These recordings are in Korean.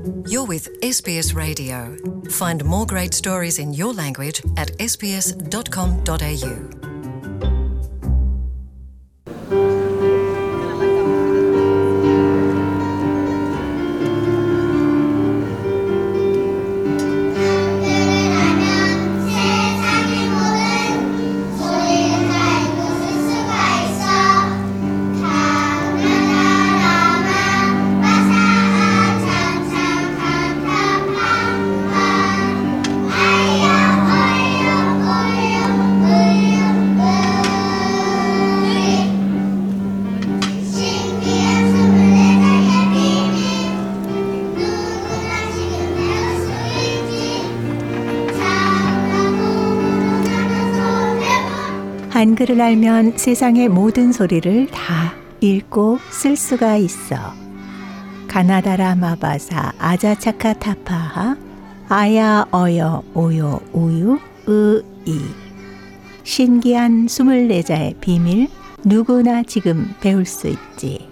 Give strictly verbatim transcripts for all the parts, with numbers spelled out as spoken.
You're with S B S Radio. Find more great stories in your language at s b s dot com dot a u. 한글을 알면 세상의 모든 소리를 다 읽고 쓸 수가 있어. 가나다라 마바사 아자차카 타파하 아야 어여 오요 우유 으이. 신기한 스물네 자의 비밀, 누구나 지금 배울 수 있지.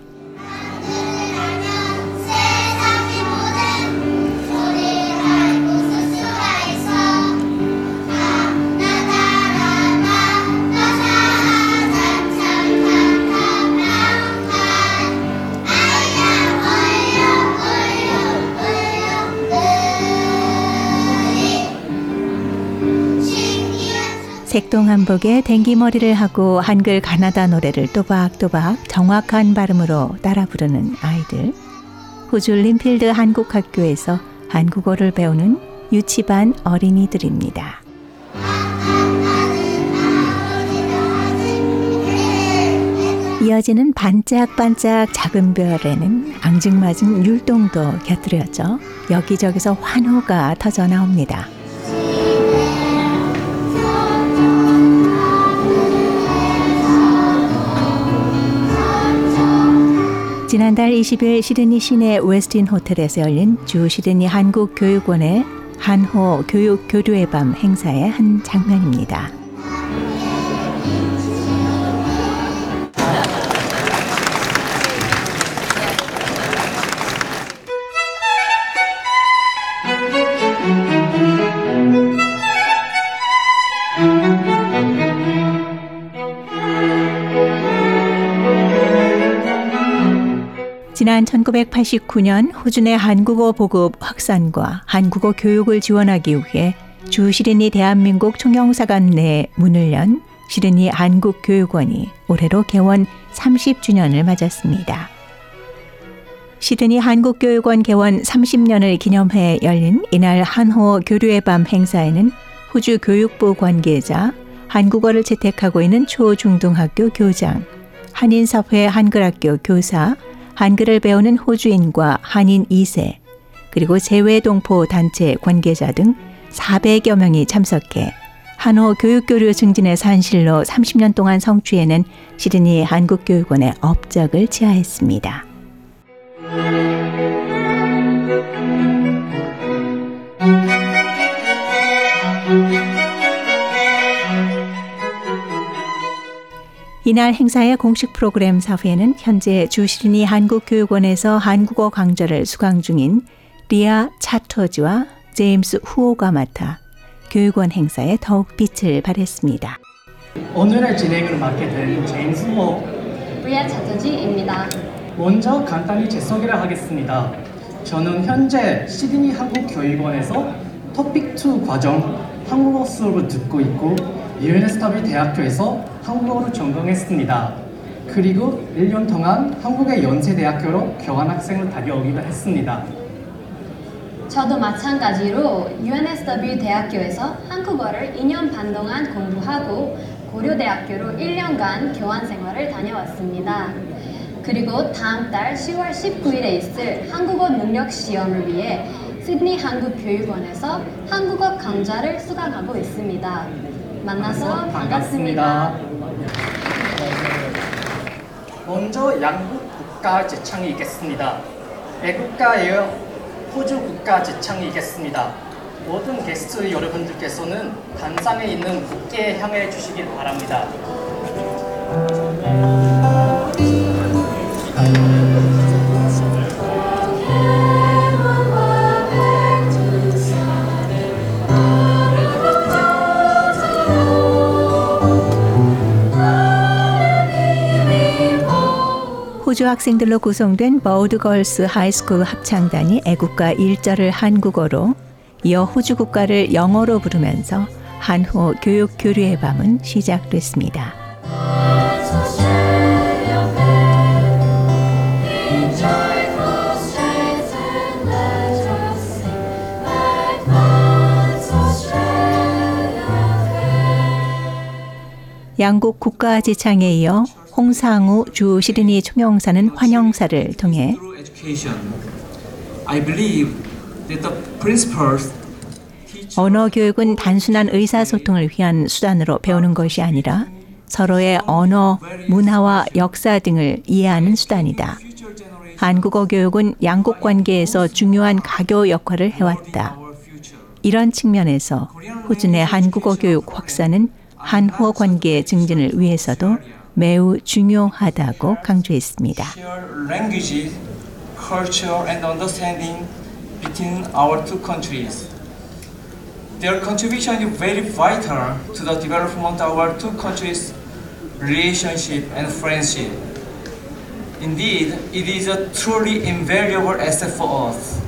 색동한복에 댕기머리를 하고 한글 가나다 노래를 또박또박 정확한 발음으로 따라 부르는 아이들. 호주 림필드 한국학교에서 한국어를 배우는 유치반 어린이들입니다. 이어지는 반짝반짝 작은 별에는 앙증맞은 율동도 곁들여져 여기저기서 환호가 터져 나옵니다. 지난달 이십 일 시드니 시내 웨스틴 호텔에서 열린 주 시드니 한국교육원의 한호 교육 교류의 밤 행사의 한 장면입니다. 지난 천구백팔십구 년 호주 내 한국어 보급 확산과 한국어 교육을 지원하기 위해 주 시드니 대한민국 총영사관 내에 문을 연 시드니 한국교육원이 올해로 개원 삼십 주년을 맞았습니다. 시드니 한국교육원 개원 삼십 년을 기념해 열린 이날 한호 교류의 밤 행사에는 호주 교육부 관계자, 한국어를 채택하고 있는 초중등학교 교장, 한인사회 한글학교 교사, 한글을 배우는 호주인과 한인 이 세, 그리고 재외동포 단체 관계자 등 사백여 명이 참석해 한호 교육교류 증진의 산실로 삼십 년 동안 성취해낸 시드니 한국교육원의 업적을 치하했습니다. 이날 행사의 공식 프로그램 사회에는 현재 주 시드니 한국교육원에서 한국어 강좌를 수강 중인 리아 차터즈와 제임스 후오가 맡아 교육원 행사에 더욱 빛을 발했습니다. 오늘의 진행을 맡게 된 제임스 후오, 리아 차터즈입니다. 먼저 간단히 제 소개를 하겠습니다. 저는 현재 시드니 한국교육원에서 토픽 투 과정 한국어 수업을 듣고 있고 유엔에스더블유 대학교에서 한국어를 전공했습니다. 그리고 일 년 동안 한국의 연세대학교로 교환학생을 다녀오기도 했습니다. 저도 마찬가지로 유엔에스더블유 대학교에서 한국어를 이 년 반 동안 공부하고 고려대학교로 일 년간 교환 생활을 다녀왔습니다. 그리고 다음 달 시월 십구일에 있을 한국어 능력 시험을 위해 시드니 한국교육원에서 한국어 강좌를 수강하고 있습니다. 만나서 반갑습니다. 먼저 양국 국가 제창이 있겠습니다. 애국가예요. 호주 국가 제창이 있겠습니다. 모든 게스트 여러분들께서는 단상에 있는 국기에 향해 주시길 바랍니다. 호주 학생들로 구성된 버드 걸스 하이스쿨 합창단이 애국가 일 절을 한국어로 이어 호주 국가를 영어로 부르면서 한호 교육 교류의 밤은 시작됐습니다. 양국 국가지창에 이어 홍상우 주 시드니 총영사는 환영사를 통해 언어 교육은 단순한 의사소통을 위한 수단으로 배우는 것이 아니라 서로의 언어, 문화와 역사 등을 이해하는 수단이다. 한국어 교육은 양국 관계에서 중요한 가교 역할을 해왔다. 이런 측면에서 호주 내 한국어 교육 확산은 한호 관계의 증진을 위해서도 매우 중요하다고 강조했습니다. Language, culture, and understanding between our two countries. Their contribution is very vital to the development of our two countries' relationship and friendship. Indeed, it is a truly invaluable asset for us.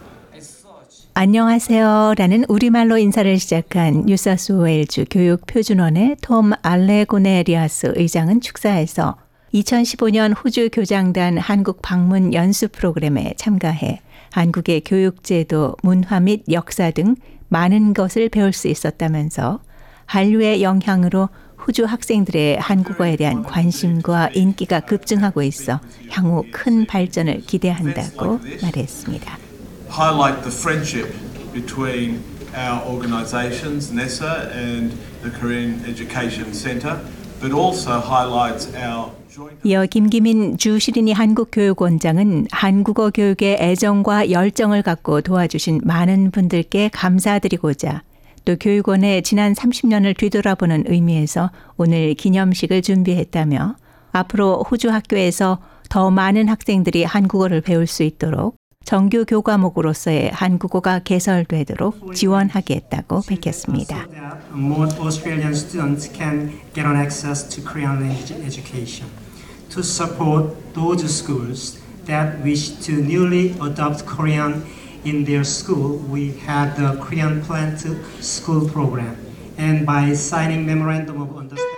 안녕하세요 라는 우리말로 인사를 시작한 뉴사우스웨일즈 교육표준원의 톰 알레고네리아스 의장은 축사에서 이천십오 년 호주 교장단 한국 방문 연수 프로그램에 참가해 한국의 교육제도, 문화 및 역사 등 많은 것을 배울 수 있었다면서 한류의 영향으로 호주 학생들의 한국어에 대한 관심과 인기가 급증하고 있어 향후 큰 발전을 기대한다고 말했습니다. Highlight the friendship between our organisations, 네사 and the Korean Education Centre, but also highlights our joint. 이어 김기민 주 시드니 한국교육원장은 한국어 교육에 애정과 열정을 갖고 도와주신 많은 분들께 감사드리고자 또 교육원의 지난 삼십 년을 뒤돌아보는 의미에서 오늘 기념식을 준비했다며 앞으로 호주 학교에서 더 많은 학생들이 한국어를 배울 수 있도록 정규 교과목으로서의 한국어가 개설되도록 지원하겠다고 밝혔습니다. More Australian students can get on access to Korean language education. To support those schools that wish to newly adopt Korean in their school, we had the Korean Plant School program, and by signing memorandum of understanding.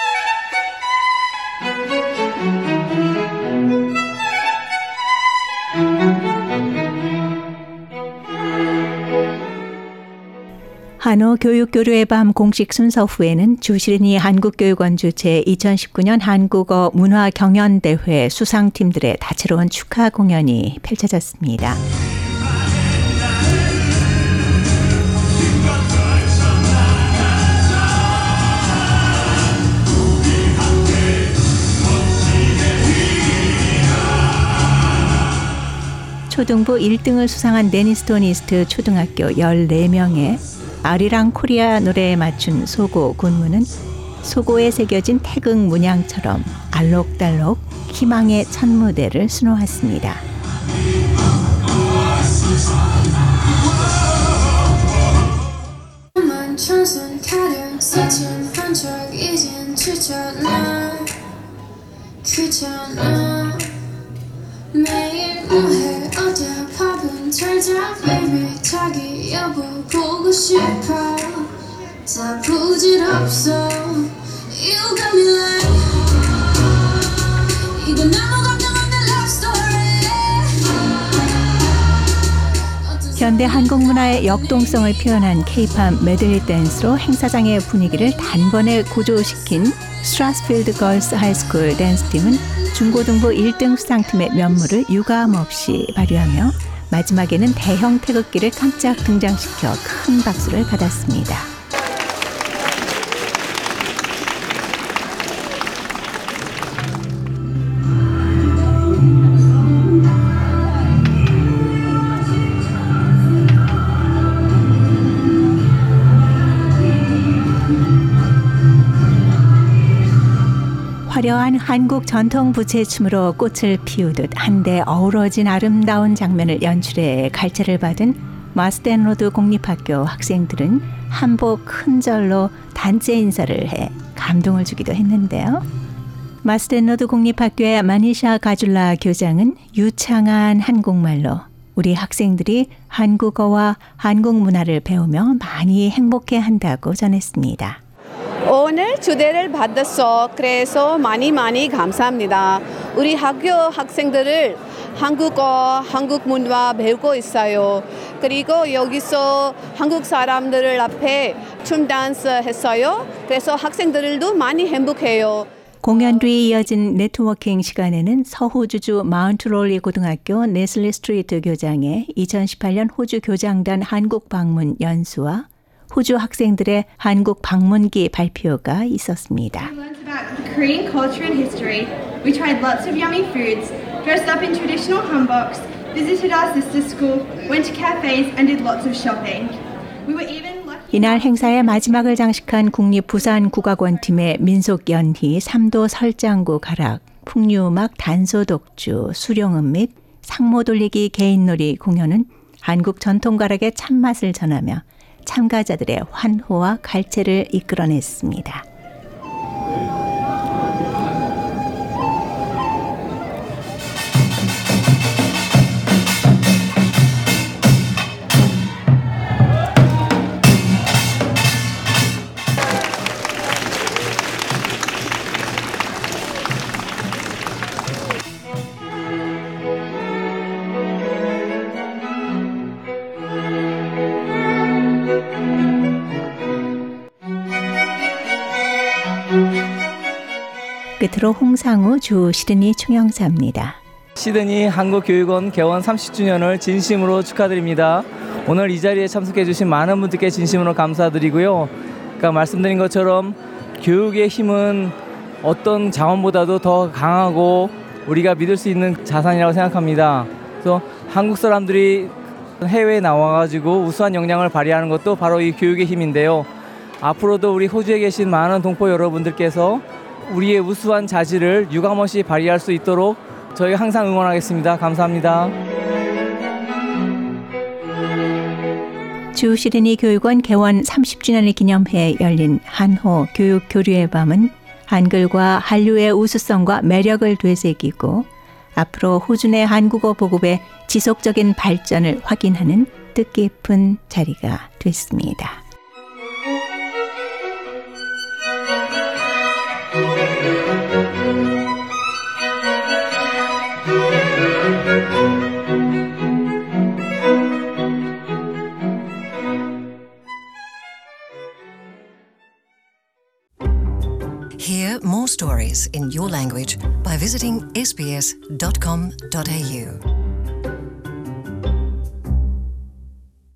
한호 교육교류의 밤 공식 순서 후에는 주시드니 한국교육원 주최 이천십구 년 한국어 문화경연대회 수상팀들의 다채로운 축하 공연이 펼쳐졌습니다. 초등부 일 등을 수상한 데니스토니스트 초등학교 열네 명의 아리랑 코리아 노래에 맞춘 소고 군무는 소고에 새겨진 태극 문양처럼 알록달록 희망의 첫 무대를 수놓았습니다. 청순 타령 스친 한척 이젠 지쳤나 귀찮아 매일 뭐해 어제 밥은 잘자 baby 자기 여보 보고 싶어 다 부질없어 You got me like 이건 아무 감정 없는 love story 현대 한국 문화의 역동성을 표현한 K-팝 메들리 댄스로 행사장의 분위기를 단번에 고조시킨 스트라스필드 걸스 하이스쿨 댄스팀은 중고등부 일 등 수상팀의 면모를 유감없이 발휘하며 마지막에는 대형 태극기를 깜짝 등장시켜 큰 박수를 받았습니다. 화려한 한국 전통 부채춤으로 꽃을 피우듯 한데 어우러진 아름다운 장면을 연출해 갈채를 받은 마스덴로드 공립학교 학생들은 한복 큰 절로 단체 인사를 해 감동을 주기도 했는데요. 마스텐로드 공립학교의 마니샤 가줄라 교장은 유창한 한국말로 우리 학생들이 한국어와 한국 문화를 배우며 많이 행복해한다고 전했습니다. 오늘 초대를 받았어. 그래서 많이 많이 감사합니다. 우리 학교 학생들을 한국어, 한국 문화 배우고 있어요. 그리고 여기서 한국 사람들 앞에 춤 댄스 했어요. 그래서 학생들도 많이 행복해요. 공연 뒤에 이어진 네트워킹 시간에는 서호주주 마운트롤리 고등학교 네슬리 스트리트 교장의 이천십팔 년 호주 교장단 한국 방문 연수와 호주 학생들의 한국 방문기 발표가 있었습니다. We learned about Korean culture and history. We tried lots of yummy foods, dressed up in traditional hanboks, visited our sister's school, went to cafes and did lots of shopping. We were even 이날 행사의 마지막을 장식한 국립부산국악원팀의 민속연희, 삼도 설장구 가락, 풍류음악 단소독주, 수령음 및 상모 돌리기 개인놀이 공연은 한국 전통가락의 참맛을 전하며 참가자들의 환호와 갈채를 이끌어냈습니다. 끝으로 홍상우 주 시드니 총영사입니다. 시드니 한국교육원 개원 삼십 주년을 진심으로 축하드립니다. 오늘 이 자리에 참석해 주신 많은 분들께 진심으로 감사드리고요. 그러니까 말씀드린 것처럼 교육의 힘은 어떤 자원보다도 더 강하고 우리가 믿을 수 있는 자산이라고 생각합니다. 그래서 한국 사람들이 해외에 나와가지고 우수한 역량을 발휘하는 것도 바로 이 교육의 힘인데요. 앞으로도 우리 호주에 계신 많은 동포 여러분들께서 우리의 우수한 자질을 유감없이 발휘할 수 있도록 저희가 항상 응원하겠습니다. 감사합니다. 주 시드니 교육원 개원 삼십 주년을 기념해 열린 한호 교육 교류의 밤은 한글과 한류의 우수성과 매력을 되새기고 앞으로 호주 내 한국어 보급의 지속적인 발전을 확인하는 뜻깊은 자리가 됐습니다. Hear more stories in your language by visiting s b s dot com dot a u.